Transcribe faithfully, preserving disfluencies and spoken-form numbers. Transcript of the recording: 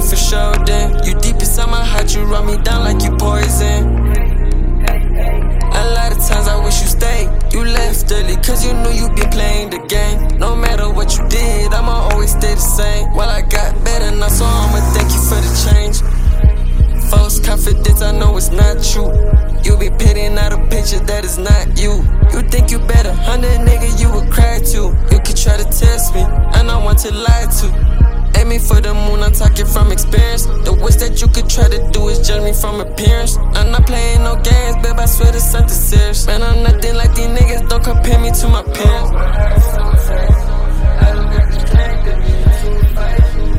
for sure then. You deep inside my heart, you run me down like you poison. A lot of times I wish you stayed. You left early cause you knew you be playing the game. No matter what you did, I'ma always stay the same. Well, I got better now, so I'ma thank you for the change. False confidence, I know it's not true. You be pitting out a picture that is not you. You think you better, hundred nigga, you would cry too. You could try to test me, and I want to lie to. Aiming for the moon, I'm talking from experience. The worst that you could try to do is judge me from appearance. I'm not playing no games, babe, I swear this something serious. Man, I'm nothing like these niggas, don't compare me to my peers.